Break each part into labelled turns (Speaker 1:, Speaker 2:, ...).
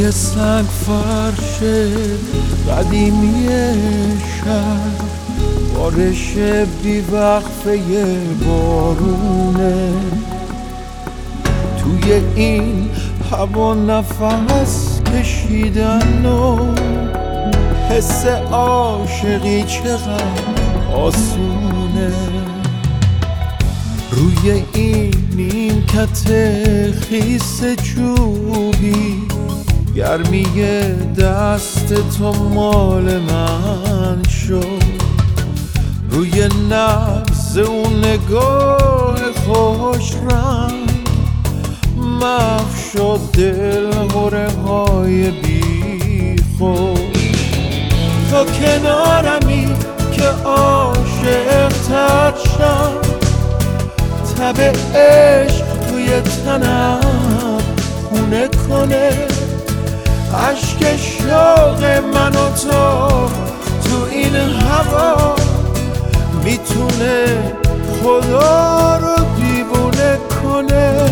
Speaker 1: روی سنگ فرش قدیمی شهر بارش بیوقفه بارونه، توی این هوا نفس کشیدن و حس عاشقی چقدر آسونه. روی این نیمکت خیس چوبی گرمی دست تو مال من شد، روی نبض اون نگاه خوش رنگ محو شد دلهره های بی خود. تو کنارمی که عاشق تر شم، تب عشق توی تنم خونه کنه، عشق شوق من و تو این هوا میتونه خدا رو دیوونه کنه،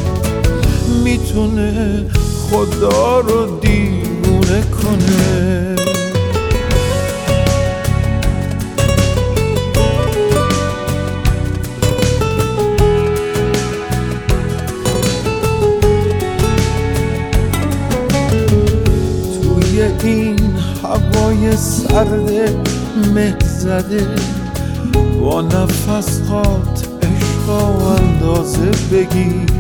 Speaker 1: میتونه خدا رو دیوونه کنه. توی این هوای سرد مه زده با نفس هات عشق اندازه بگیر،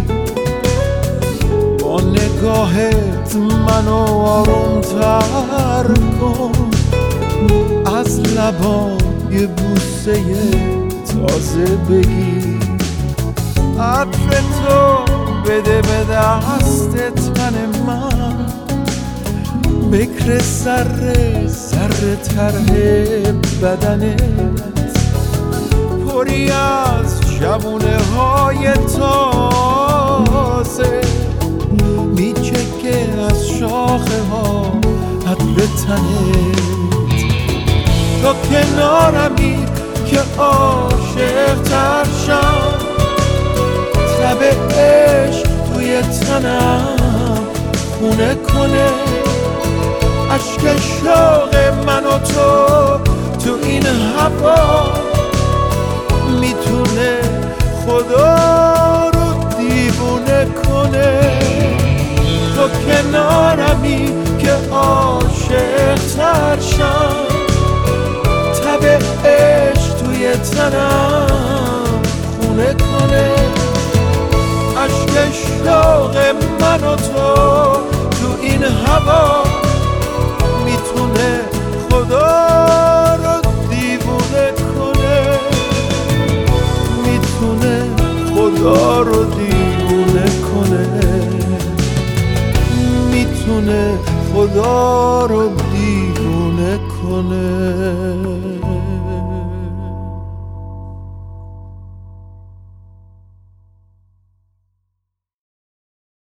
Speaker 1: با نگاهت منو آرومتر کن، از لبای بوسه تازه بگیر، عطر تو بده به دست تن من، بکر ذره ذره طرح بدنت پری از جوونه های تازه میچکه از شاخه ها عطر تنت. تا کنارمی که عاشق تر شم، تب عشق توی تنم خونه کنه، عشق شوق من و تو این هوا میتونه خدا رو دیوونه کنه. تو کنارمی که عاشق تر شم، تب عشق توی تنم خونه کنه، عشق شوق من و تو این هوا میتونه خدا رو دیوونه کنه، میتونه خدا رو دیوونه کنه، میتونه خدا رو دیوونه کنه.